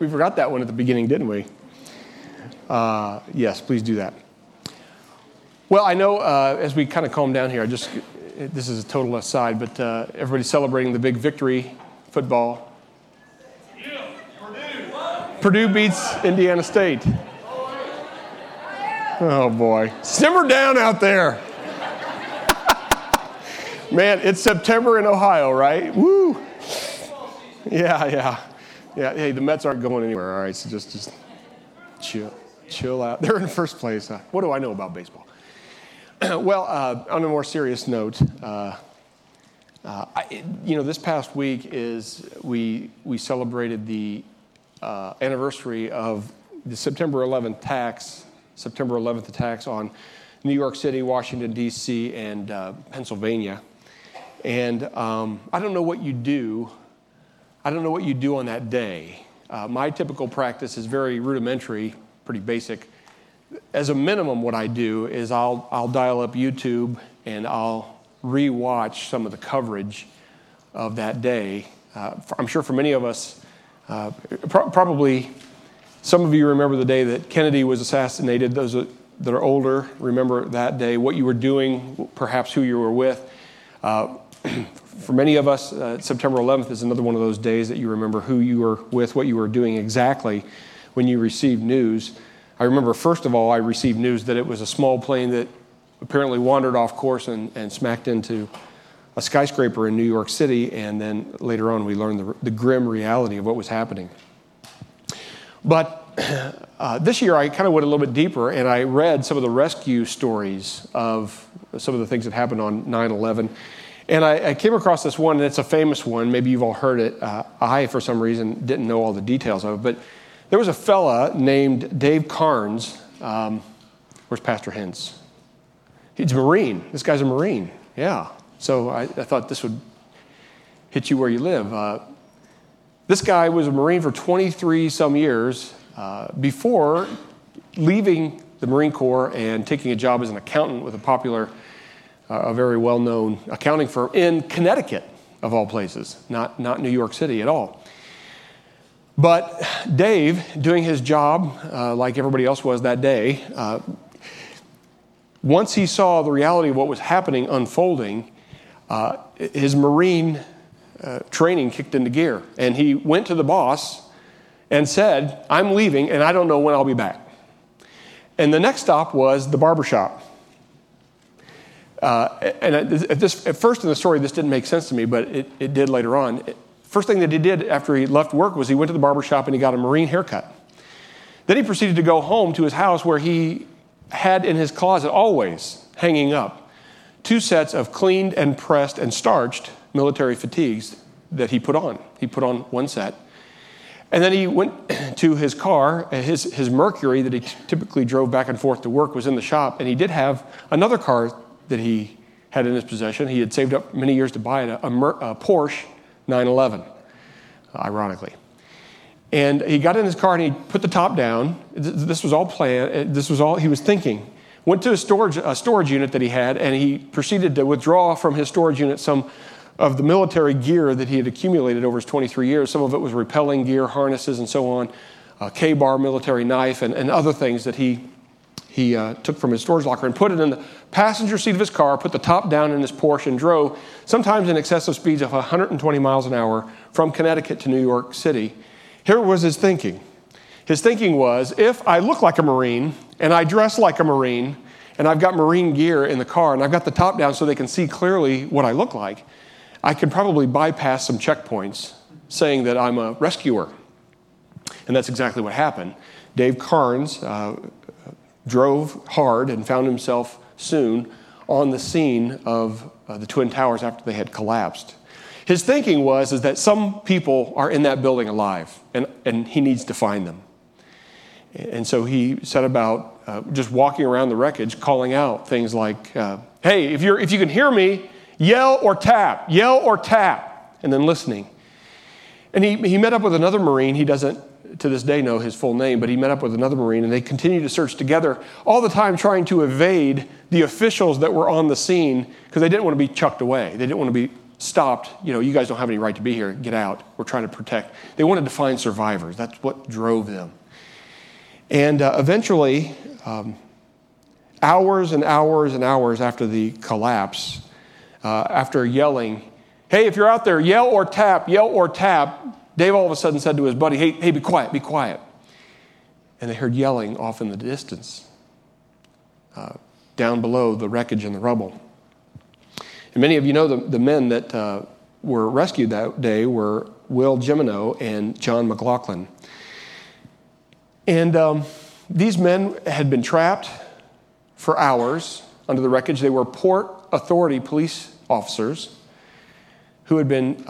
We forgot that one at the beginning, didn't we? Yes, please do that. Well, I know as we kind of calm down here, this is a total aside, but everybody's celebrating the big victory football. Yeah, Purdue beats Indiana State. Oh, boy. Simmer down out there. Man, it's September in Ohio, right? Woo. Yeah. Hey, the Mets aren't going anywhere, all right? So just chill out. They're in first place. What do I know about baseball? Well, on a more serious note, this past week is we celebrated the anniversary of the September 11th attacks on New York City, Washington, D.C., and Pennsylvania. And I don't know what you do. I don't know what you do on that day. My typical practice is very rudimentary, pretty basic. As a minimum, what I do is I'll dial up YouTube and I'll re-watch some of the coverage of that day. I'm sure for many of us, probably some of you remember the day that Kennedy was assassinated. Those that are older remember that day, what you were doing, perhaps who you were with. For many of us, September 11th is another one of those days that you remember who you were with, what you were doing exactly when you received news. I remember, first of all, I received news that it was a small plane that apparently wandered off course and smacked into a skyscraper in New York City, and then later on we learned the grim reality of what was happening. But this year I kind of went a little bit deeper, and I read some of the rescue stories of some of the things that happened on 9/11. And I came across this one, and it's a famous one. Maybe you've all heard it. I, for some reason, didn't know all the details of it. But there was a fella named Dave Carnes. Where's Pastor Hintz? He's a Marine. This guy's a Marine. Yeah. So I thought this would hit you where you live. This guy was a Marine for 23 some years before leaving the Marine Corps and taking a job as an accountant with a very well-known accounting firm in Connecticut, of all places, not New York City at all. But Dave, doing his job like everybody else was that day, once he saw the reality of what was happening unfolding, his Marine training kicked into gear. And he went to the boss and said, "I'm leaving, and I don't know when I'll be back." And the next stop was the barbershop. And at first in the story, this didn't make sense to me, but it did later on. First thing that he did after he left work was he went to the barbershop and he got a Marine haircut. Then he proceeded to go home to his house where he had in his closet always hanging up 2 sets of cleaned and pressed and starched military fatigues that he put on. He put on 1 set. And then he went to his car. His Mercury that he typically drove back and forth to work was in the shop, and he did have another car that he had in his possession. He had saved up many years to buy it, a Porsche 911, ironically. And he got in his car and he put the top down. This was all planned. This was all he was thinking. Went to a storage unit that he had, and he proceeded to withdraw from his storage unit some of the military gear that he had accumulated over his 23 years. Some of it was rappelling gear, harnesses, and so on, a K-bar military knife, and other things that he took from his storage locker and put it in the passenger seat of his car, put the top down in his Porsche, and drove sometimes in excessive speeds of 120 miles an hour from Connecticut to New York City. Here was his thinking. His thinking was, if I look like a Marine and I dress like a Marine and I've got Marine gear in the car and I've got the top down so they can see clearly what I look like, I can probably bypass some checkpoints saying that I'm a rescuer. And that's exactly what happened. Dave Carnes drove hard and found himself soon on the scene of the Twin Towers after they had collapsed. His thinking was that some people are in that building alive, and he needs to find them. And so he set about just walking around the wreckage, calling out things like, hey, if you can hear me, yell or tap, and then listening. And he met up with another Marine. He doesn't, to this day, know his full name, but he met up with another Marine, and they continued to search together, all the time trying to evade the officials that were on the scene because they didn't want to be chucked away. They didn't want to be stopped, you guys don't have any right to be here, get out. We're trying to protect. They wanted to find survivors. That's what drove them. And eventually, hours and hours and hours after the collapse, after yelling, "Hey, if you're out there, yell or tap, Dave all of a sudden said to his buddy, hey, be quiet. And they heard yelling off in the distance, down below the wreckage and the rubble. And many of you know the men that were rescued that day were Will Jimeno and John McLaughlin. And these men had been trapped for hours under the wreckage. They were Port Authority police officers who had been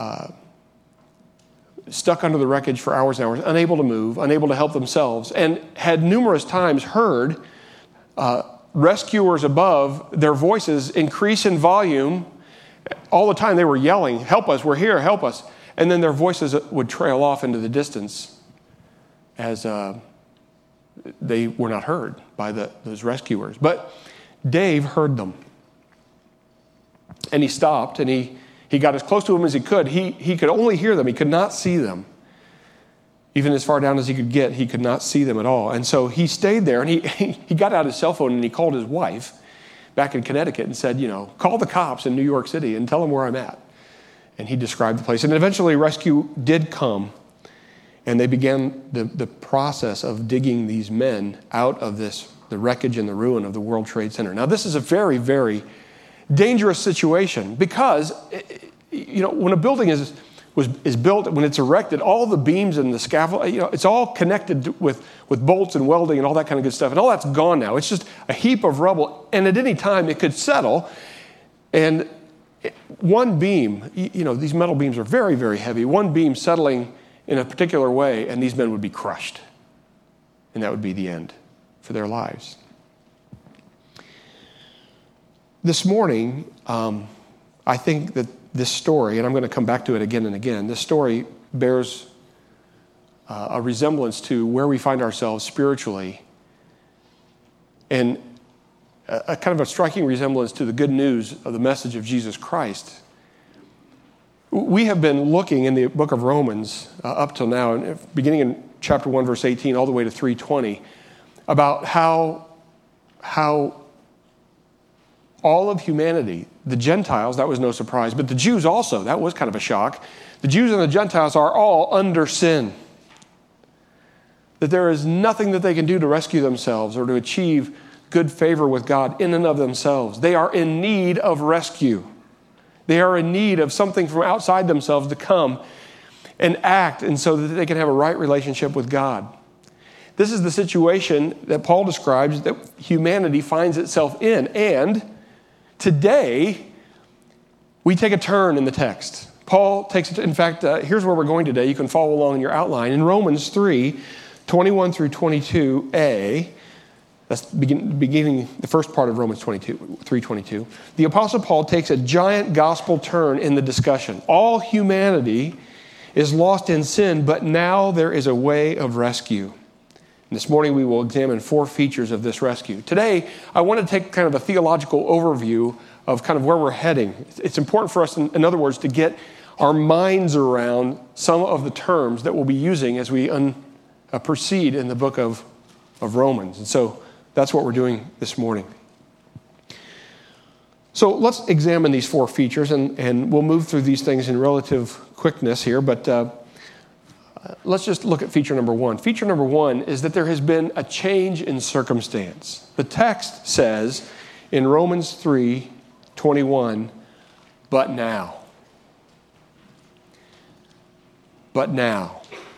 stuck under the wreckage for hours and hours, unable to move, unable to help themselves, and had numerous times heard rescuers above, their voices increase in volume. All the time they were yelling, "Help us, we're here, help us." And then their voices would trail off into the distance as they were not heard by those rescuers. But Dave heard them. And he stopped, and he got as close to them as he could. He could only hear them. He could not see them. Even as far down as he could get, he could not see them at all. And so he stayed there, and he got out his cell phone, and he called his wife back in Connecticut and said, call the cops in New York City and tell them where I'm at. And he described the place. And eventually rescue did come, and they began the process of digging these men out of the wreckage and the ruin of the World Trade Center. Now, this is a very, very dangerous situation because, when a building is built, when it's erected, all the beams and the scaffold, it's all connected with bolts and welding and all that kind of good stuff. And all that's gone now. It's just a heap of rubble. And at any time, it could settle. And one beam, these metal beams are very, very heavy. One beam settling in a particular way, and these men would be crushed. And that would be the end for their lives. This morning, I think that this story, and I'm going to come back to it again and again, this story bears a resemblance to where we find ourselves spiritually, and a kind of a striking resemblance to the good news of the message of Jesus Christ. We have been looking in the book of Romans up till now, and beginning in chapter 1, verse 18, all the way to 3:20, about how all of humanity, the Gentiles, that was no surprise, but the Jews also, that was kind of a shock. The Jews and the Gentiles are all under sin. That there is nothing that they can do to rescue themselves or to achieve good favor with God in and of themselves. They are in need of rescue. They are in need of something from outside themselves to come and act, and so that they can have a right relationship with God. This is the situation that Paul describes that humanity finds itself in. And today, we take a turn in the text. Paul takes it, in fact, here's where we're going today. You can follow along in your outline. In Romans 3, 21 through 22a, that's beginning the first part of Romans 3:22. The Apostle Paul takes a giant gospel turn in the discussion. All humanity is lost in sin, but now there is a way of rescue. And this morning we will examine 4 features of this rescue. Today, I want to take kind of a theological overview of kind of where we're heading. It's important for us, in other words, to get our minds around some of the terms that we'll be using as we proceed in the book of Romans. And so that's what we're doing this morning. So let's examine these 4 features, and we'll move through these things in relative quickness here, but let's just look at feature number 1. Feature number 1 is that there has been a change in circumstance. The text says in Romans 3:21, but now. But now.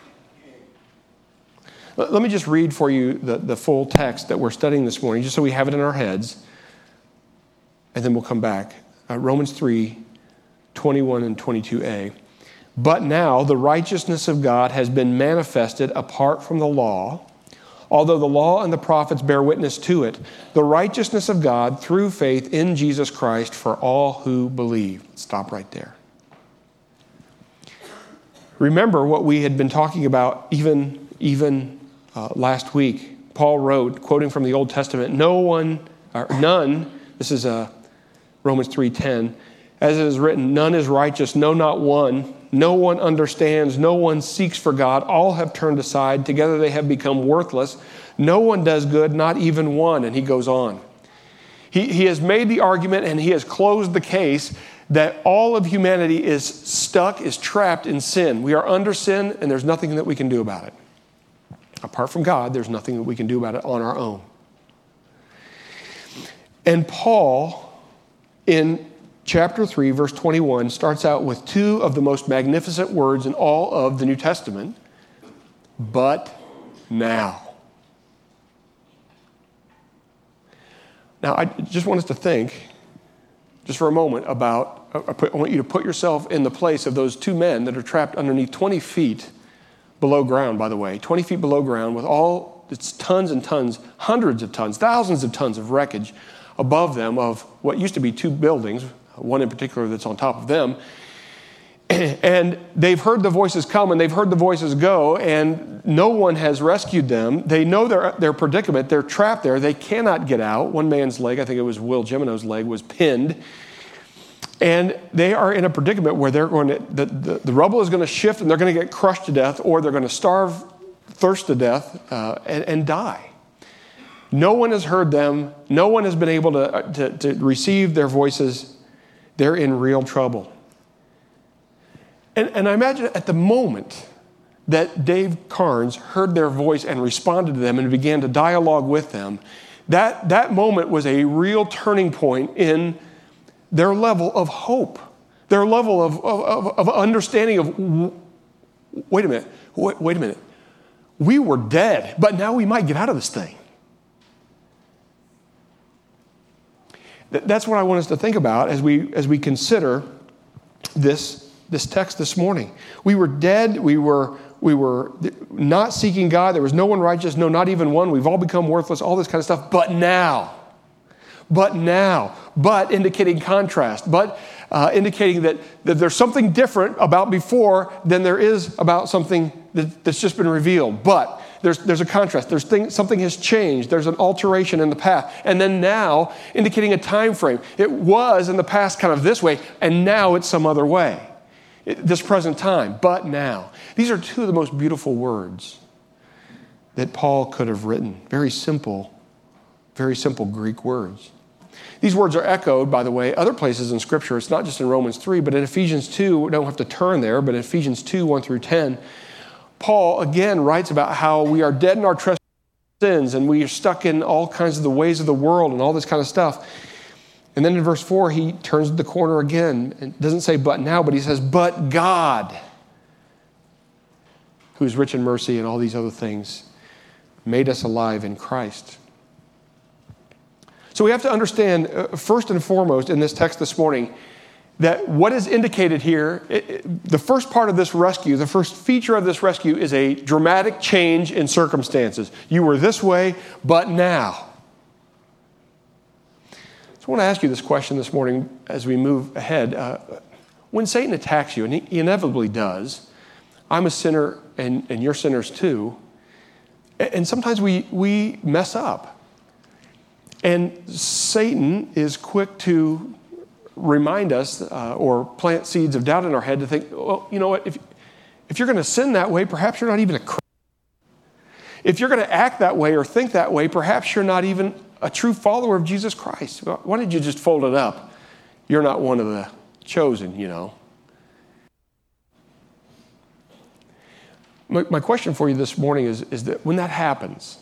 Let me just read for you the full text that we're studying this morning, just so we have it in our heads, and then we'll come back. Romans 3:21 and 22a. But now the righteousness of God has been manifested apart from the law, although the law and the prophets bear witness to it, the righteousness of God through faith in Jesus Christ for all who believe. Stop right there. Remember what we had been talking about even last week. Paul wrote, quoting from the Old Testament, none, this is Romans 3:10, As it is written, none is righteous, no, not one. No one understands, no one seeks for God. All have turned aside. Together they have become worthless. No one does good, not even one. And he goes on. He has made the argument and he has closed the case that all of humanity is stuck, is trapped in sin. We are under sin and there's nothing that we can do about it. Apart from God, there's nothing that we can do about it on our own. And Paul, in chapter 3, verse 21, starts out with two of the most magnificent words in all of the New Testament, but now. Now, I just want us to think, just for a moment, about, I want you to put yourself in the place of those two men that are trapped underneath 20 feet below ground, by the way, 20 feet below ground with all, it's tons and tons, hundreds of tons, thousands of tons of wreckage above them of what used to be two buildings, one in particular that's on top of them. And they've heard the voices come and they've heard the voices go, and no one has rescued them. They know their predicament. They're trapped there. They cannot get out. One man's leg, I think it was Will Gimeno's leg, was pinned. And they are in a predicament where they're going to, the rubble is going to shift and they're going to get crushed to death, or they're going to starve, thirst to death, and die. No one has heard them. No one has been able to receive their voices. They're in real trouble. And I imagine at the moment that Dave Carnes heard their voice and responded to them and began to dialogue with them, that moment was a real turning point in their level of hope, their level of understanding of, wait a minute. We were dead, but now we might get out of this thing. That's what I want us to think about as we consider this text this morning. We were dead. We were not seeking God. There was no one righteous, no, not even one. We've all become worthless, all this kind of stuff. But now, indicating contrast, indicating that there's something different about before than there is about something that's just been revealed. But there's a contrast. Something has changed. There's an alteration in the path. And then now, indicating a time frame. It was in the past kind of this way, and now it's some other way. This present time, but now. These are two of the most beautiful words that Paul could have written. Very simple Greek words. These words are echoed, by the way, other places in Scripture. It's not just in Romans 3, but in Ephesians 2, we don't have to turn there, but in Ephesians 2, 1 through 10, Paul again writes about how we are dead in our trespasses and sins, and we are stuck in all kinds of the ways of the world and all this kind of stuff. And then in verse 4, he turns the corner again. It doesn't say but now, but he says, but God, who is rich in mercy and all these other things, made us alive in Christ. So we have to understand, first and foremost in this text this morning, that what is indicated here, the first part of this rescue, the first feature of this rescue is a dramatic change in circumstances. You were this way, but now. So I want to ask you this question this morning as we move ahead. When Satan attacks you, and he inevitably does, I'm a sinner and you're sinners too, and sometimes we mess up. And Satan is quick to remind us or plant seeds of doubt in our head to think, well, you know what, if you're going to sin that way, perhaps you're not even a Christian. If you're going to act that way or think that way, perhaps you're not even a true follower of Jesus Christ. Why did you just fold it up? You're not one of the chosen, you know. My question for you this morning is that when that happens,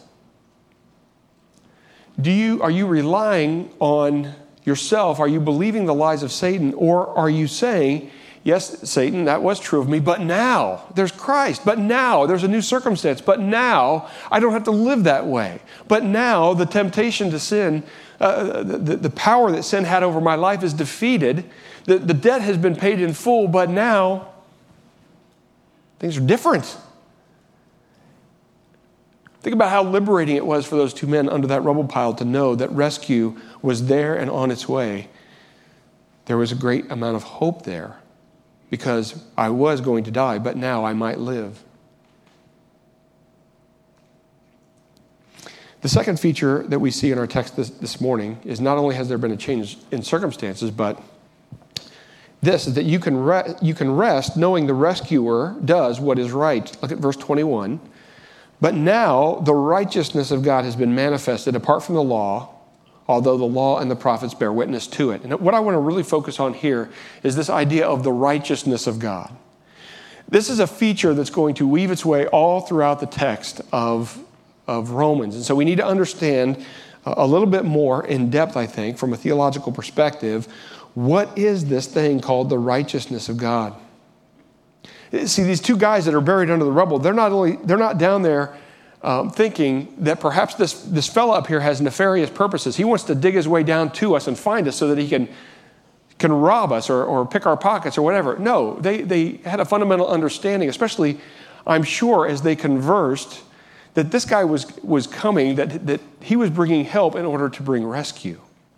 are you relying on yourself? Are you believing the lies of Satan? Or are you saying, yes, Satan, that was true of me, but now there's Christ. But now there's a new circumstance. But now I don't have to live that way. But now the temptation to sin, the power that sin had over my life is defeated. The debt has been paid in full, but now things are different. Think about how liberating it was for those two men under that rubble pile to know that rescue was there and on its way. There was a great amount of hope there because I was going to die, but now I might live. The second feature that we see in our text this morning is not only has there been a change in circumstances, but this is that you can rest knowing the rescuer does what is right. Look at verse 21. But now the righteousness of God has been manifested apart from the law, although the law and the prophets bear witness to it. And what I want to really focus on here is this idea of the righteousness of God. This is a feature that's going to weave its way all throughout the text of Romans. And so we need to understand a little bit more in depth, I think, from a theological perspective, what is this thing called the righteousness of God? See, these two guys that are buried under the rubble, they're not down there thinking that perhaps this fellow up here has nefarious purposes. He wants to dig his way down to us and find us so that he can rob us or pick our pockets or whatever. No, they had a fundamental understanding, especially, I'm sure, as they conversed, that this guy was coming, that he was bringing help in order to bring rescue.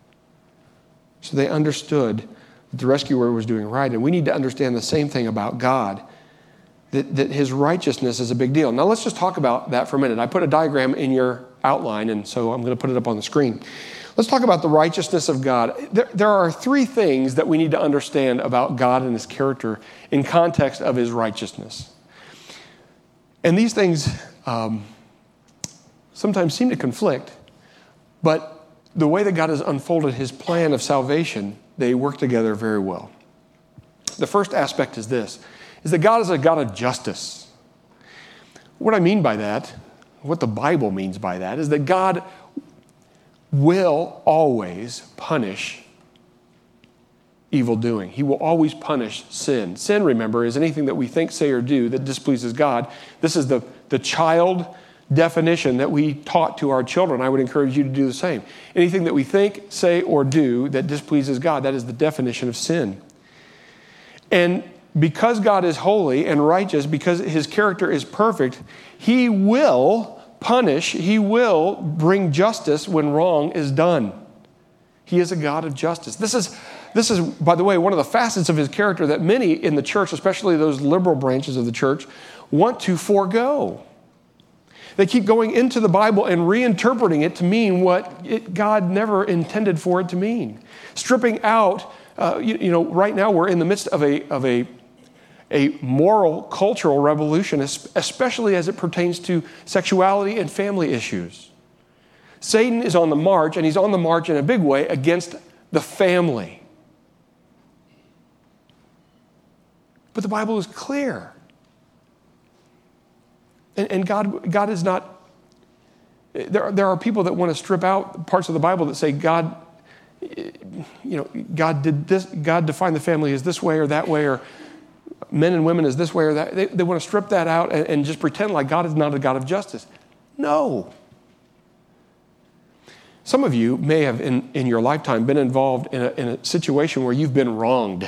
So they understood that the rescuer was doing right. And we need to understand the same thing about God, that his righteousness is a big deal. Now let's just talk about that for a minute. I put a diagram in your outline, and so I'm going to put it up on the screen. Let's talk about the righteousness of God. There are three things that we need to understand about God and his character in context of his righteousness. And these things sometimes seem to conflict, but the way that God has unfolded his plan of salvation, they work together very well. The first aspect is this, is that God is a God of justice. What I mean by that, what the Bible means by that, is that God will always punish evil doing. He will always punish sin. Sin, remember, is anything that we think, say, or do that displeases God. This is the child definition that we taught to our children. I would encourage you to do the same. Anything that we think, say, or do that displeases God, that is the definition of sin. And because God is holy and righteous, because his character is perfect, he will punish, he will bring justice when wrong is done. He is a God of justice. This is, by the way, one of the facets of his character that many in the church, especially those liberal branches of the church, want to forego. They keep going into the Bible and reinterpreting it to mean what God never intended for it to mean. Stripping out, right now we're in the midst of a moral, cultural revolution, especially as it pertains to sexuality and family issues. Satan is on the march, and he's on the march in a big way against the family. But the Bible is clear. And God is not, there are people that want to strip out parts of the Bible that say God did this, God defined the family as this way or that way, or men and women as this way or that. They want to strip that out and just pretend like God is not a God of justice. No. Some of you may have in your lifetime been involved in a situation where you've been wronged,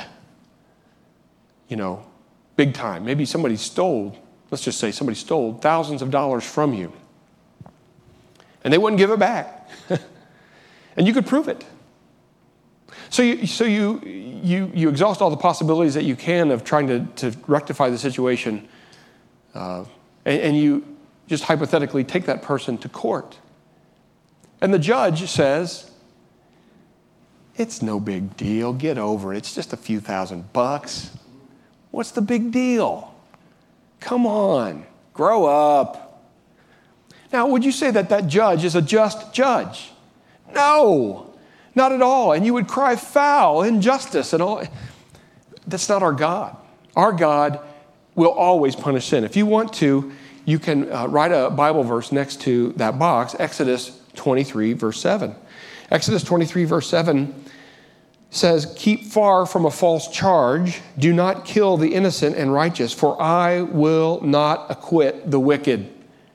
big time. Maybe somebody stole, let's just say somebody stole thousands of dollars from you, and they wouldn't give it back. And you could prove it. So you exhaust all the possibilities that you can of trying to rectify the situation, and you just hypothetically take that person to court. And the judge says, it's no big deal, get over it, it's just a few $1,000. What's the big deal? Come on, grow up. Now, would you say that judge is a just judge? No, not at all. And you would cry foul, injustice, and all. That's not our God. Our God will always punish sin. If you want to, you can write a Bible verse next to that box, Exodus 23, verse 7. Exodus 23, verse 7 says, keep far from a false charge. Do not kill the innocent and righteous, for I will not acquit the wicked.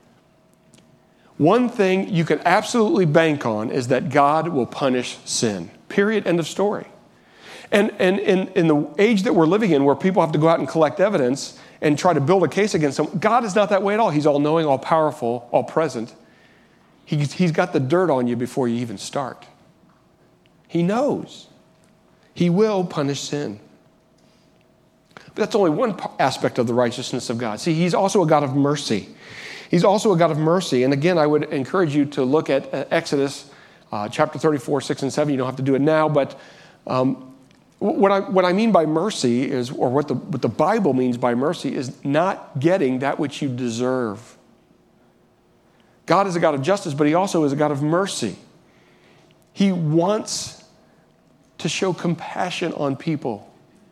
One thing you can absolutely bank on is that God will punish sin. Period. End of story. And in the age that we're living in, where people have to go out and collect evidence and try to build a case against them, God is not that way at all. He's all-knowing, all-powerful, all-present. He's got the dirt on you before you even start. He knows. He will punish sin. But that's only one aspect of the righteousness of God. See, he's also a God of mercy. He's also a God of mercy. And again, I would encourage you to look at Exodus chapter 34, 6 and 7. You don't have to do it now, but What I mean by mercy is, or what the Bible means by mercy, is not getting that which you deserve. God is a God of justice, but he also is a God of mercy. He wants to show compassion on people.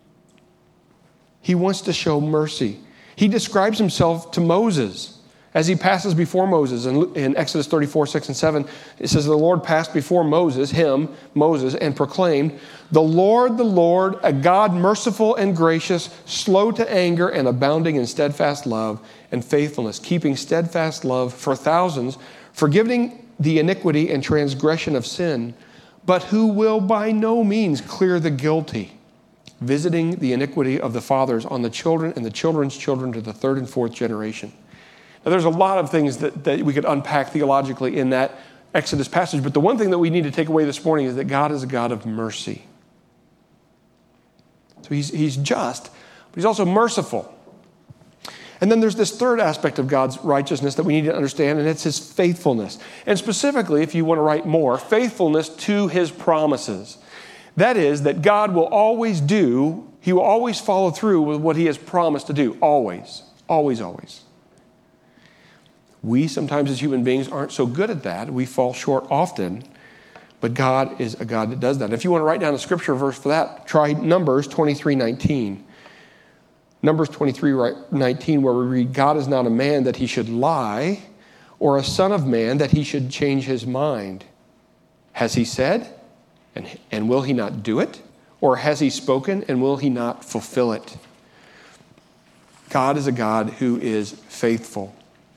He wants to show mercy. He describes himself to Moses as he passes before Moses. In Exodus 34, 6 and 7, it says, the Lord passed before Moses, and proclaimed, the Lord, a God merciful and gracious, slow to anger and abounding in steadfast love and faithfulness, keeping steadfast love for thousands, forgiving the iniquity and transgression of sin, but who will by no means clear the guilty, visiting the iniquity of the fathers on the children and the children's children to the third and fourth generation. Now, there's a lot of things that we could unpack theologically in that Exodus passage, but the one thing that we need to take away this morning is that God is a God of mercy. So he's just, but he's also merciful. And then there's this third aspect of God's righteousness that we need to understand, and it's his faithfulness. And specifically, if you want to write more, faithfulness to his promises. That is, that God will always he will always follow through with what he has promised to do. Always, always, always. We sometimes as human beings aren't so good at that. We fall short often, but God is a God that does that. If you want to write down a scripture verse for that, try Numbers 23:19. Numbers 23:19, where we read, God is not a man that he should lie, or a son of man that he should change his mind. Has he said, and will he not do it? Or has he spoken, and will he not fulfill it? God is a God who is faithful.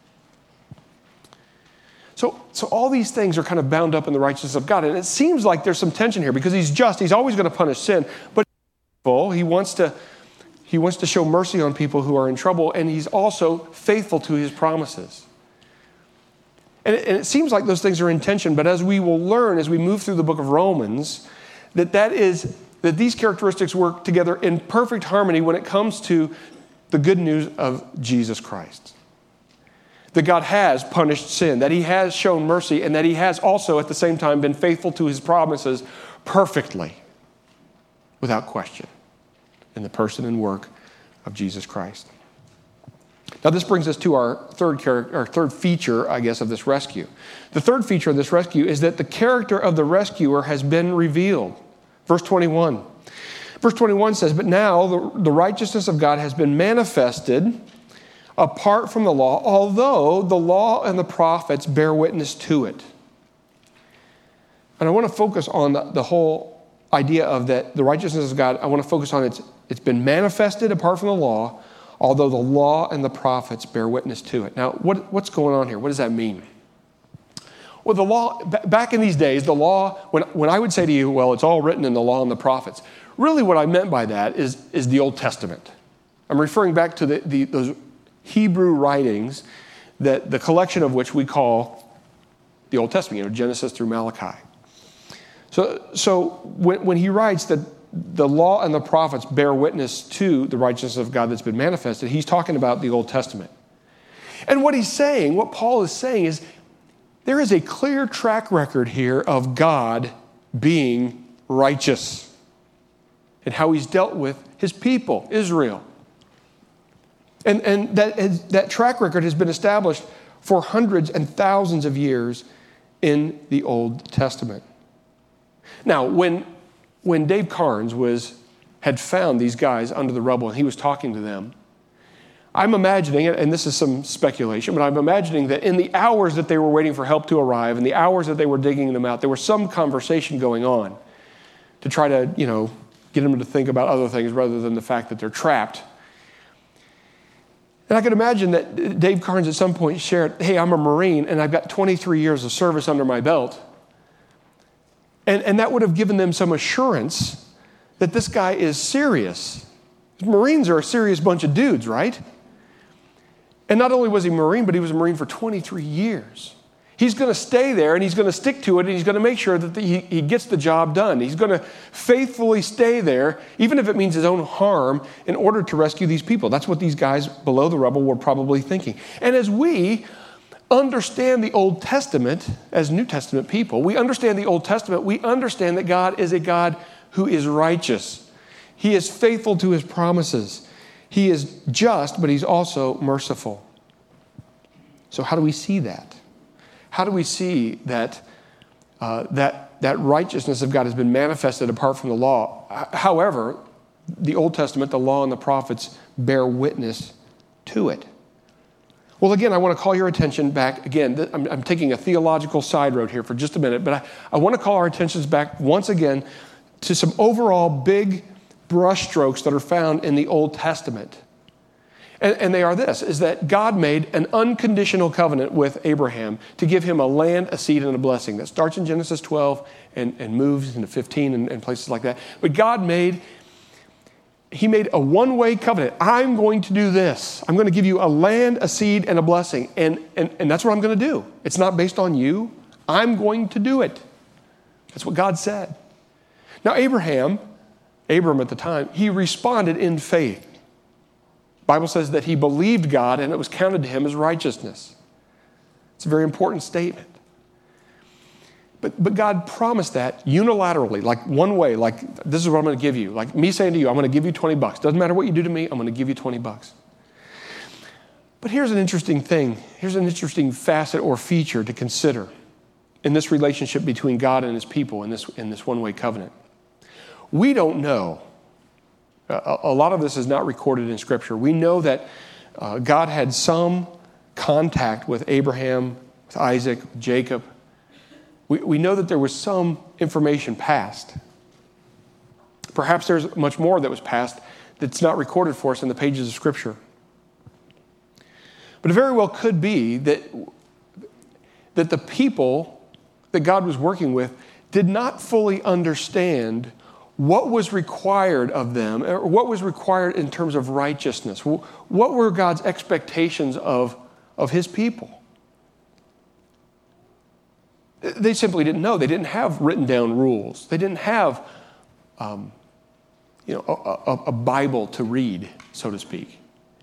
So all these things are kind of bound up in the righteousness of God. And it seems like there's some tension here because he's just. He's always going to punish sin. But he wants to show mercy on people who are in trouble. And he's also faithful to his promises. And it seems like those things are in tension. But as we will learn as we move through the book of Romans, that these characteristics work together in perfect harmony when it comes to the good news of Jesus Christ. That God has punished sin, that he has shown mercy, and that he has also at the same time been faithful to his promises perfectly, without question, in the person and work of Jesus Christ. Now this brings us to our third feature, I guess, of this rescue. The third feature of this rescue is that the character of the rescuer has been revealed. Verse 21. Verse 21 says, but now the righteousness of God has been manifested apart from the law, although the law and the prophets bear witness to it. And I want to focus on the whole idea of that the righteousness of God. I want to focus on it's been manifested apart from the law, although the law and the prophets bear witness to it. Now, what's going on here? What does that mean? Well, the law, back in these days, the law, when I would say to you, well, it's all written in the law and the prophets, really what I meant by that is the Old Testament. I'm referring back to those Hebrew writings, that the collection of which we call the Old Testament, Genesis through Malachi. So when he writes that the law and the prophets bear witness to the righteousness of God that's been manifested, he's talking about the Old Testament. And what Paul is saying is there is a clear track record here of God being righteous and how he's dealt with his people, Israel. And that track record has been established for hundreds and thousands of years in the Old Testament. Now, when Dave Carnes had found these guys under the rubble and he was talking to them, I'm imagining, and this is some speculation, but I'm imagining that in the hours that they were waiting for help to arrive and the hours that they were digging them out, there was some conversation going on to try to, get them to think about other things rather than the fact that they're trapped. And I could imagine that Dave Carnes at some point shared, hey, I'm a Marine and I've got 23 years of service under my belt. And that would have given them some assurance that this guy is serious. Marines are a serious bunch of dudes, right? And not only was he a Marine, but he was a Marine for 23 years. He's going to stay there and he's going to stick to it and he's going to make sure that he gets the job done. He's going to faithfully stay there, even if it means his own harm, in order to rescue these people. That's what these guys below the rubble were probably thinking. And as we understand the Old Testament as New Testament people, we understand the Old Testament, we understand that God is a God who is righteous. He is faithful to his promises. He is just, but he's also merciful. So how do we see that? How do we see that that righteousness of God has been manifested apart from the law? However, the Old Testament, the law and the prophets bear witness to it. Well, again, I want to call your attention back. Again, I'm taking a theological side road here for just a minute, but I want to call our attentions back once again to some overall big brushstrokes that are found in the Old Testament. And they are this, is that God made an unconditional covenant with Abraham to give him a land, a seed, and a blessing. That starts in Genesis 12 and moves into 15 and places like that. But God made a one-way covenant. I'm going to do this. I'm going to give you a land, a seed, and a blessing. And that's what I'm going to do. It's not based on you. I'm going to do it. That's what God said. Now, Abram at the time, he responded in faith. The Bible says that he believed God and it was counted to him as righteousness. It's a very important statement. But God promised that unilaterally, like one way, like this is what I'm going to give you. Like me saying to you, I'm going to give you $20. Doesn't matter what you do to me, I'm going to give you $20. But here's an interesting thing. Here's an interesting facet or feature to consider in this relationship between God and his people in this one-way covenant. We don't know. A lot of this is not recorded in Scripture. We know that God had some contact with Abraham, with Isaac, with Jacob. We know that there was some information passed. Perhaps there's much more that was passed that's not recorded for us in the pages of Scripture. But it very well could be that the people that God was working with did not fully understand what was required of them, or what was required in terms of righteousness. What were God's expectations of his people? They simply didn't know. They didn't have written down rules. They didn't have a Bible to read, so to speak.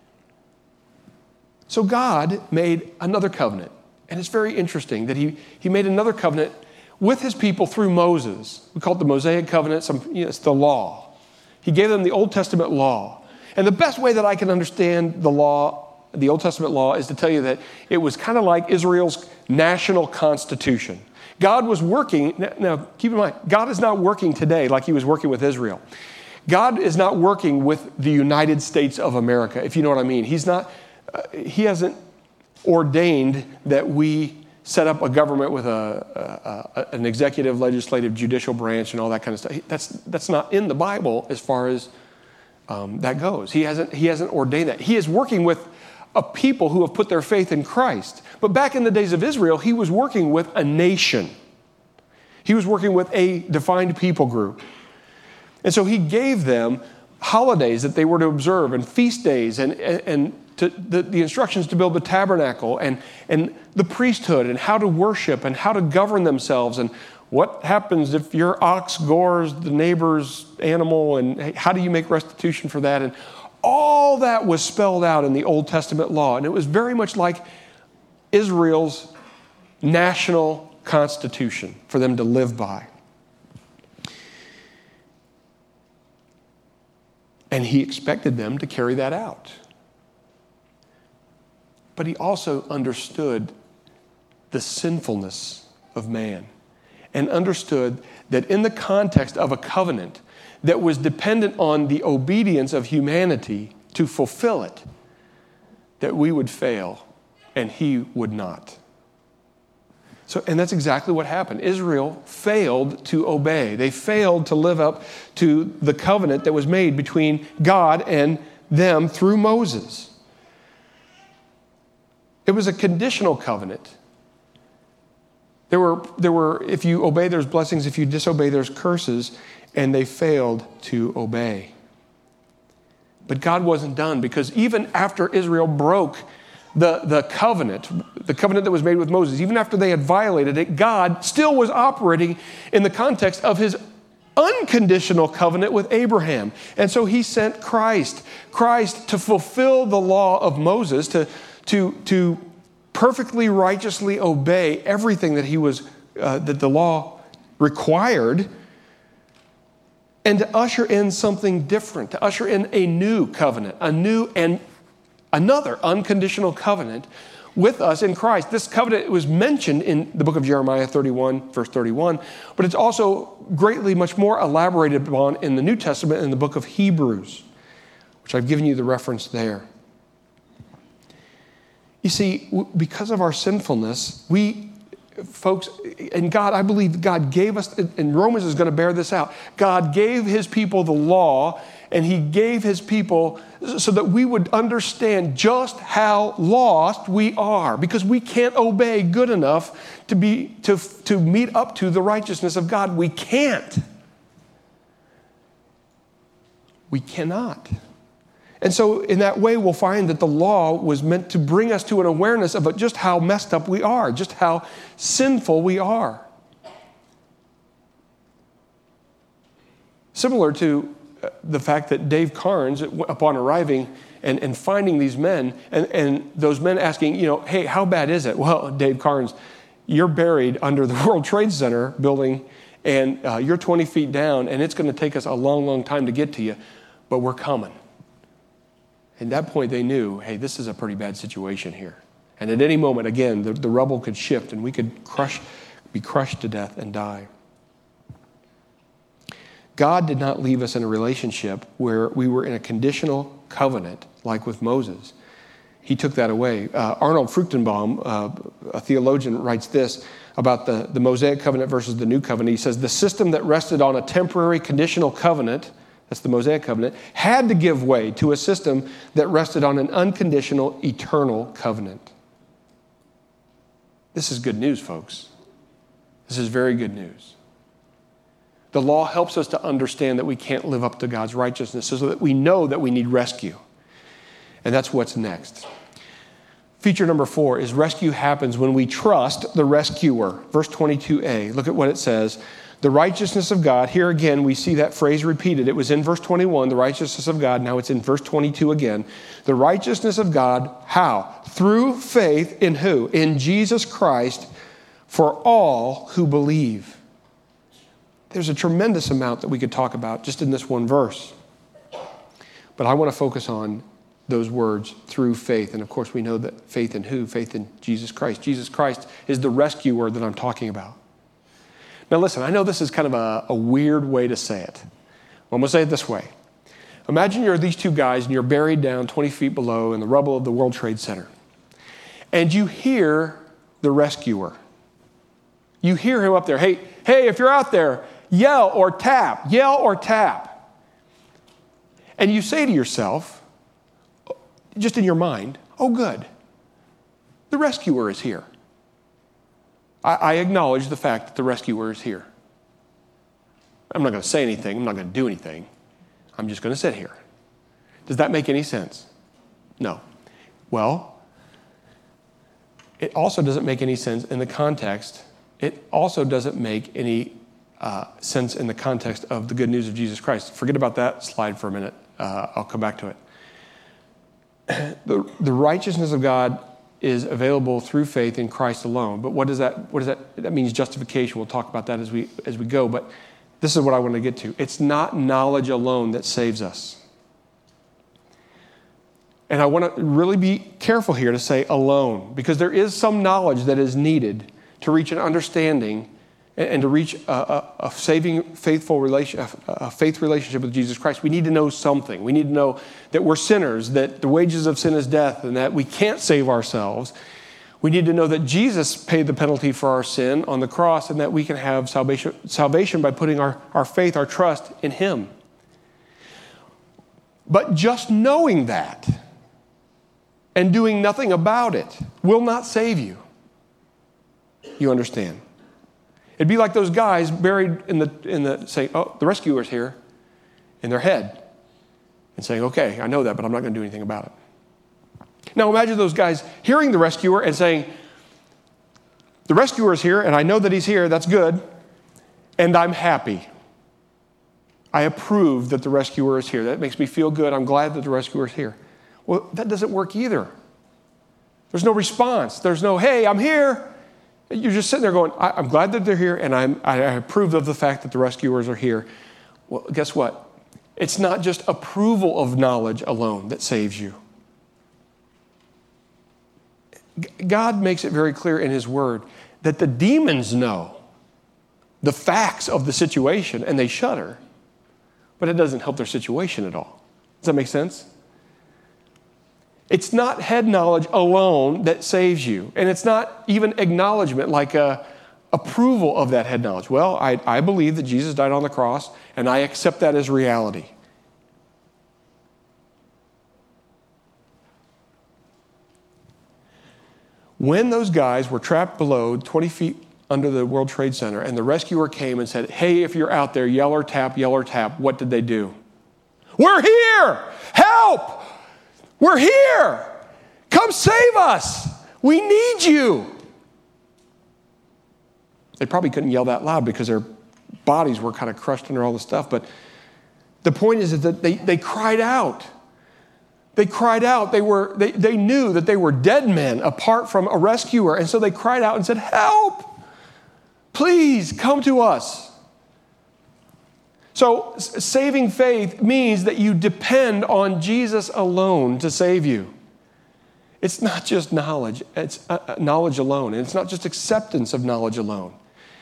So God made another covenant. And it's very interesting that he made another covenant with his people through Moses. We call it the Mosaic covenant. It's the law. He gave them the Old Testament law. And the best way that I can understand the law, the Old Testament law, is to tell you that it was kind of like Israel's national constitution. God was working, now keep in mind, God is not working today like he was working with Israel. God is not working with the United States of America, if you know what I mean. He hasn't ordained that we set up a government with an executive, legislative, judicial branch and all that kind of stuff. That's not in the Bible as far as that goes. He hasn't ordained that. He is working with a people who have put their faith in Christ. But back in the days of Israel, he was working with a nation. He was working with a defined people group. And so he gave them holidays that they were to observe and feast days and the instructions to build the tabernacle and the priesthood and how to worship and how to govern themselves and what happens if your ox gores the neighbor's animal and how do you make restitution for that? And all that was spelled out in the Old Testament law. And it was very much like Israel's national constitution for them to live by. And he expected them to carry that out. But he also understood the sinfulness of man and understood that in the context of a covenant that was dependent on the obedience of humanity to fulfill it, that we would fail and he would not. And that's exactly what happened. Israel failed to obey. They failed to live up to the covenant that was made between God and them through Moses. It was a conditional covenant. There were, if you obey, there's blessings. If you disobey, there's curses. And they failed to obey. But God wasn't done, because even after Israel broke the covenant that was made with Moses, even after they had violated it, God still was operating in the context of his unconditional covenant with Abraham. And so he sent Christ to fulfill the law of Moses, to perfectly righteously obey everything that that the law required. and to usher in something different, to usher in a new covenant, a new and another unconditional covenant with us in Christ. This covenant was mentioned in the book of Jeremiah 31, verse 31, but it's also greatly much more elaborated upon in the New Testament in the book of Hebrews, which I've given you the reference there. You see, because of our sinfulness, folks, and God, I believe God gave us, and Romans is going to bear this out, God gave his people the law, and he gave his people so that we would understand just how lost we are, because we can't obey good enough to meet up to the righteousness of God. We can't. We cannot. And so in that way, we'll find that the law was meant to bring us to an awareness of just how messed up we are, just how sinful we are. Similar to the fact that Dave Carnes, upon arriving and finding these men, and those men asking, hey, how bad is it? Well, Dave Carnes, you're buried under the World Trade Center building, and you're 20 feet down, and it's going to take us a long, long time to get to you, but we're coming. At that point, they knew, hey, this is a pretty bad situation here. And at any moment, again, the rubble could shift, and we could be crushed to death and die. God did not leave us in a relationship where we were in a conditional covenant like with Moses. He took that away. Arnold Fruchtenbaum, a theologian, writes this about the Mosaic covenant versus the new covenant. He says, the system that rested on a temporary conditional covenant, that's the Mosaic covenant, had to give way to a system that rested on an unconditional eternal covenant. This is good news, folks. This is very good news. The law helps us to understand that we can't live up to God's righteousness, so that we know that we need rescue. And that's what's next. Feature number 4 is rescue happens when we trust the rescuer. Verse 22a, look at what it says. The righteousness of God, here again we see that phrase repeated. It was in verse 21, the righteousness of God. Now it's in verse 22 again. The righteousness of God, how? Through faith in who? In Jesus Christ, for all who believe. There's a tremendous amount that we could talk about just in this one verse. But I want to focus on those words, through faith. And of course we know that faith in who? Faith in Jesus Christ. Jesus Christ is the rescuer that I'm talking about. Now listen, I know this is kind of a weird way to say it. I'm going to say it this way. Imagine you're these two guys and you're buried down 20 feet below in the rubble of the World Trade Center. And you hear the rescuer. You hear him up there. Hey, if you're out there, yell or tap. And you say to yourself, just in your mind, oh good, the rescuer is here. I acknowledge the fact that the rescuer is here. I'm not going to say anything. I'm not going to do anything. I'm just going to sit here. Does that make any sense? No. Well, it also doesn't make any sense in the context. It also doesn't make any sense in the context of the good news of Jesus Christ. Forget about that slide for a minute. I'll come back to it. The righteousness of God is available through faith in Christ alone. But what does that? That means justification. We'll talk about that as we go. But this is what I want to get to. It's not knowledge alone that saves us. And I want to really be careful here to say alone, because there is some knowledge that is needed to reach an understanding and to reach a saving, faith relationship with Jesus Christ. We need to know something. We need to know that we're sinners, that the wages of sin is death, and that we can't save ourselves. We need to know that Jesus paid the penalty for our sin on the cross, and that we can have salvation by putting our faith, our trust in Him. But just knowing that and doing nothing about it will not save you. You understand? It'd be like those guys buried in the saying, oh, the rescuer's here, in their head, and saying, okay, I know that, but I'm not going to do anything about it. Now imagine those guys hearing the rescuer and saying, the rescuer is here, and I know that he's here, that's good, and I'm happy. I approve that the rescuer is here. That makes me feel good. I'm glad that the rescuer is here. Well, that doesn't work either. There's no response. There's no, hey, I'm here. You're just sitting there going, I'm glad that they're here, and I approve of the fact that the rescuers are here. Well, guess what? It's not just approval of knowledge alone that saves you. God makes it very clear in his word that the demons know the facts of the situation and they shudder, but it doesn't help their situation at all. Does that make sense? It's not head knowledge alone that saves you, and it's not even acknowledgement like approval of that head knowledge. Well, I believe that Jesus died on the cross, and I accept that as reality. When those guys were trapped below 20 feet under the World Trade Center and the rescuer came and said, hey, if you're out there, yell or tap, what did they do? We're here! Help! We're here! Come save us! We need you! They probably couldn't yell that loud because their bodies were kind of crushed under all the stuff, but the point is that they cried out. They cried out. They knew that they were dead men apart from a rescuer. And so they cried out and said, help! Please come to us. So saving faith means that you depend on Jesus alone to save you. It's not just knowledge. It's knowledge alone. And it's not just acceptance of knowledge alone.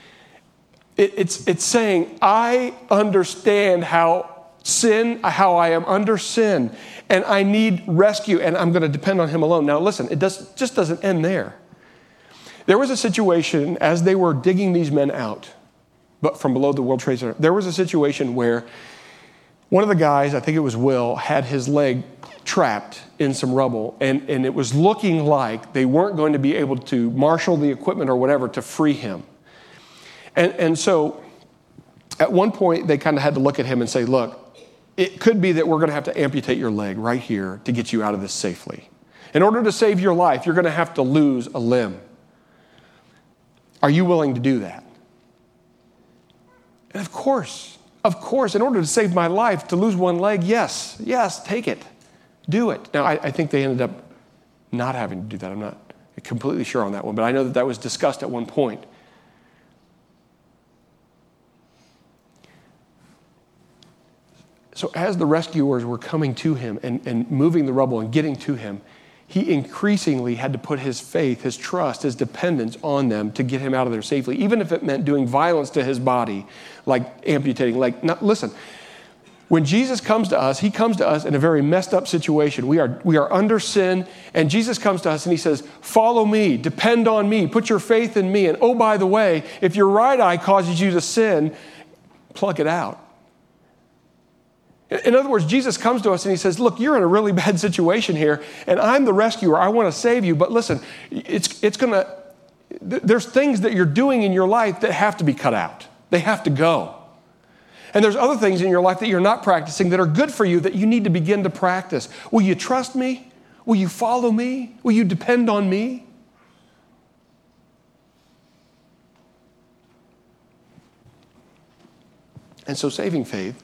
It's saying, I understand how I am under sin, and I need rescue, and I'm going to depend on him alone. Now listen, it just doesn't end there. There was a situation as they were digging these men out, but from below the World Trade Center, there was a situation where one of the guys, I think it was Will, had his leg trapped in some rubble, and it was looking like they weren't going to be able to marshal the equipment or whatever to free him. And so at one point, they kind of had to look at him and say, look, it could be that we're going to have to amputate your leg right here to get you out of this safely. In order to save your life, you're going to have to lose a limb. Are you willing to do that? And of course, in order to save my life, to lose one leg, yes, take it. Do it. Now, I think they ended up not having to do that. I'm not completely sure on that one, but I know that was discussed at one point. So as the rescuers were coming to him and moving the rubble and getting to him, he increasingly had to put his faith, his trust, his dependence on them to get him out of there safely, even if it meant doing violence to his body, like amputating. Listen, when Jesus comes to us, he comes to us in a very messed up situation. We are under sin, and Jesus comes to us and he says, follow me, depend on me, put your faith in me. And oh, by the way, if your right eye causes you to sin, pluck it out. In other words, Jesus comes to us and he says, look, you're in a really bad situation here, and I'm the rescuer. I want to save you, but listen, there's things that you're doing in your life that have to be cut out. They have to go. And there's other things in your life that you're not practicing that are good for you that you need to begin to practice. Will you trust me? Will you follow me? Will you depend on me? And so saving faith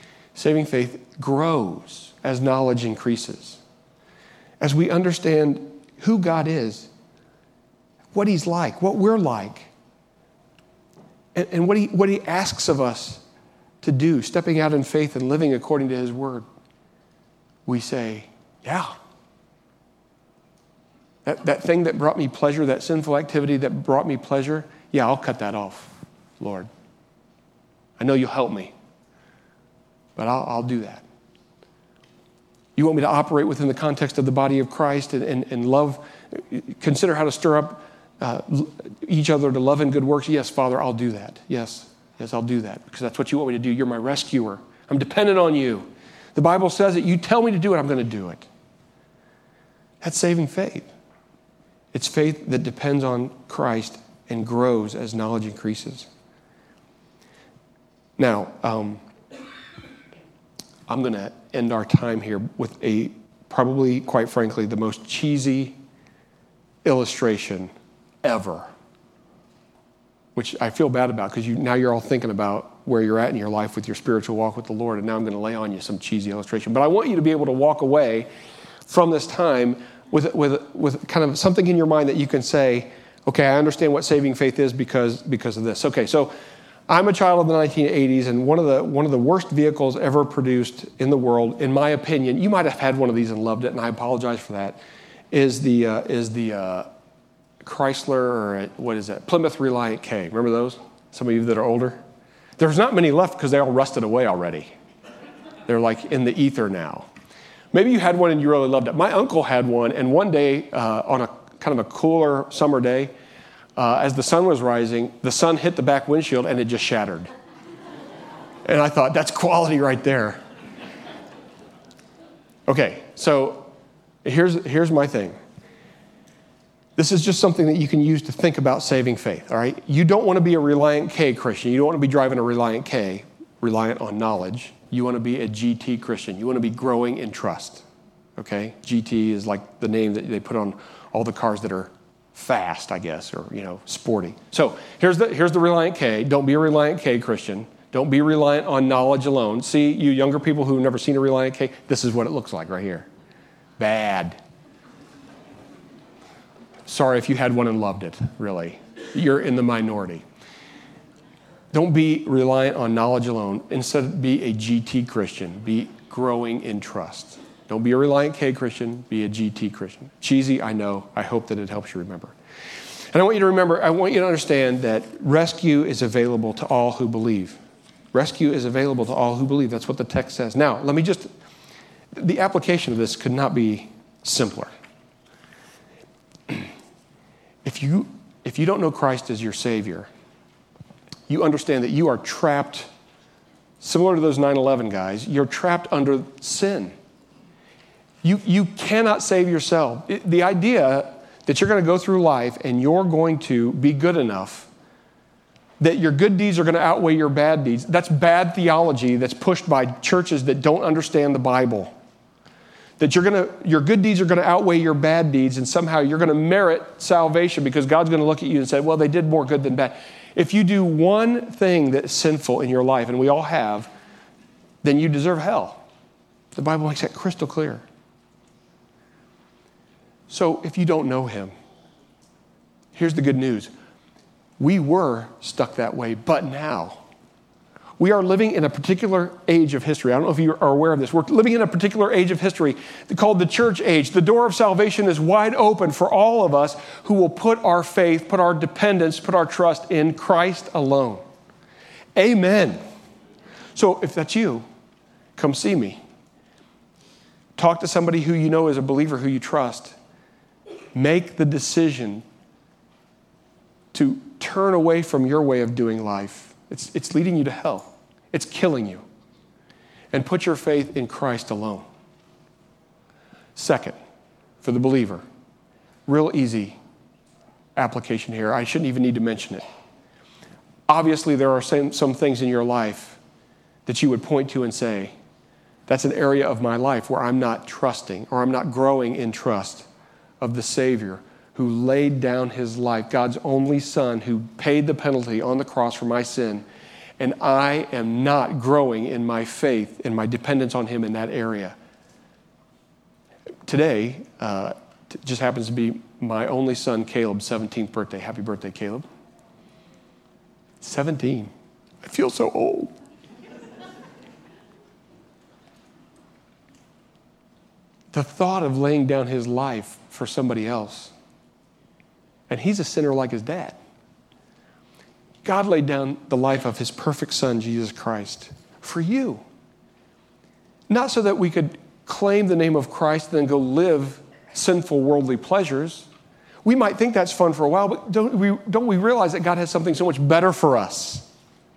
grows as knowledge increases. As we understand who God is, what he's like, what we're like, and what he asks of us to do, stepping out in faith and living according to his word, we say, yeah. That thing that brought me pleasure, that sinful activity that brought me pleasure, yeah, I'll cut that off, Lord. I know you'll help me. But I'll do that. You want me to operate within the context of the body of Christ and love, consider how to stir up each other to love and good works? Yes, Father, I'll do that. Yes, I'll do that because that's what you want me to do. You're my rescuer. I'm dependent on you. The Bible says that you tell me to do it, I'm going to do it. That's saving faith. It's faith that depends on Christ and grows as knowledge increases. Now, I'm going to end our time here with probably, quite frankly, the most cheesy illustration ever, which I feel bad about because now you're all thinking about where you're at in your life with your spiritual walk with the Lord, and now I'm going to lay on you some cheesy illustration. But I want you to be able to walk away from this time with kind of something in your mind that you can say, okay, I understand what saving faith is because of this. Okay, so I'm a child of the 1980s, and one of the worst vehicles ever produced in the world, in my opinion, you might have had one of these and loved it, and I apologize for that, is the Chrysler, or what is that, Plymouth Reliant K. Remember those? Some of you that are older? There's not many left because they all rusted away already. They're like in the ether now. Maybe you had one and you really loved it. My uncle had one, and one day on a kind of a cooler summer day, as the sun was rising, the sun hit the back windshield and it just shattered. And I thought, that's quality right there. Okay, so here's my thing. This is just something that you can use to think about saving faith, all right? You don't want to be a Reliant K Christian. You don't want to be driving a Reliant K, reliant on knowledge. You want to be a GT Christian. You want to be growing in trust, okay? GT is like the name that they put on all the cars that are fast, I guess, or, sporty. So here's the Reliant K. Don't be a Reliant K Christian. Don't be reliant on knowledge alone. See, you younger people who've never seen a Reliant K, this is what it looks like right here. Bad. Sorry if you had one and loved it, really. You're in the minority. Don't be reliant on knowledge alone. Instead, be a GT Christian. Be growing in trust. Don't be a Reliant K Christian. Be a GT Christian. Cheesy, I know. I hope that it helps you remember. And I want you to remember, I want you to understand that rescue is available to all who believe. Rescue is available to all who believe. That's what the text says. Now, the application of this could not be simpler. If you don't know Christ as your Savior, you understand that you are trapped, similar to those 9/11 guys, you're trapped under sin. You cannot save yourself. The idea that you're going to go through life and you're going to be good enough, that your good deeds are going to outweigh your bad deeds, that's bad theology that's pushed by churches that don't understand the Bible. That your good deeds are going to outweigh your bad deeds, and somehow you're going to merit salvation because God's going to look at you and say, well, they did more good than bad. If you do one thing that's sinful in your life, and we all have, then you deserve hell. The Bible makes that crystal clear. So if you don't know him, here's the good news. We were stuck that way, but now we are living in a particular age of history. I don't know if you are aware of this. We're living in a particular age of history called the church age. The door of salvation is wide open for all of us who will put our faith, put our dependence, put our trust in Christ alone. Amen. So if that's you, come see me. Talk to somebody who you know is a believer, who you trust. Make the decision to turn away from your way of doing life. It's leading you to hell. It's killing you. And put your faith in Christ alone. Second, for the believer, real easy application here. I shouldn't even need to mention it. Obviously, there are some things in your life that you would point to and say, that's an area of my life where I'm not trusting or I'm not growing in trust of the Savior who laid down his life, God's only Son, who paid the penalty on the cross for my sin, and I am not growing in my faith and my dependence on him in that area. Today, just happens to be my only son, Caleb's 17th birthday. Happy birthday, Caleb. 17. I feel so old. The thought of laying down his life for somebody else, and he's a sinner like his dad. God laid down the life of his perfect Son, Jesus Christ, for you. Not so that we could claim the name of Christ and then go live sinful worldly pleasures. We might think that's fun for a while, but don't we realize that God has something so much better for us?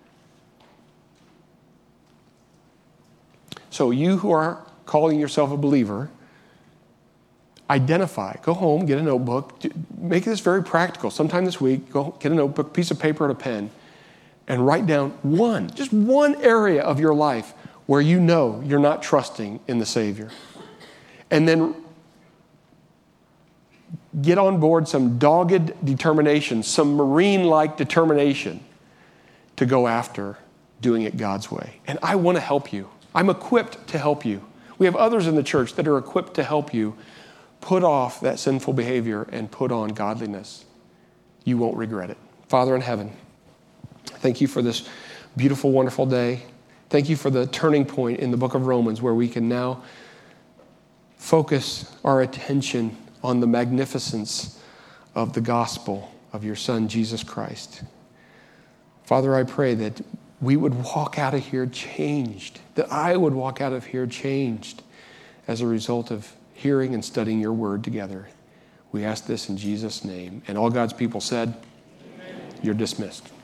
So you who are calling yourself a believer, identify. Go home, get a notebook. Make this very practical. Sometime this week, go get a notebook, piece of paper, and a pen, and write down just one area of your life where you know you're not trusting in the Savior. And then get on board some dogged determination, some Marine-like determination to go after doing it God's way. And I want to help you. I'm equipped to help you. We have others in the church that are equipped to help you put off that sinful behavior and put on godliness. You won't regret it. Father in heaven, Thank you for this beautiful, wonderful day. Thank you for the turning point in the book of Romans where we can now focus our attention on the magnificence of the gospel of your Son, Jesus Christ. Father, I pray that we would walk out of here changed, that I would walk out of here changed as a result of hearing and studying your word together. We ask this in Jesus' name. And all God's people said, Amen. You're dismissed.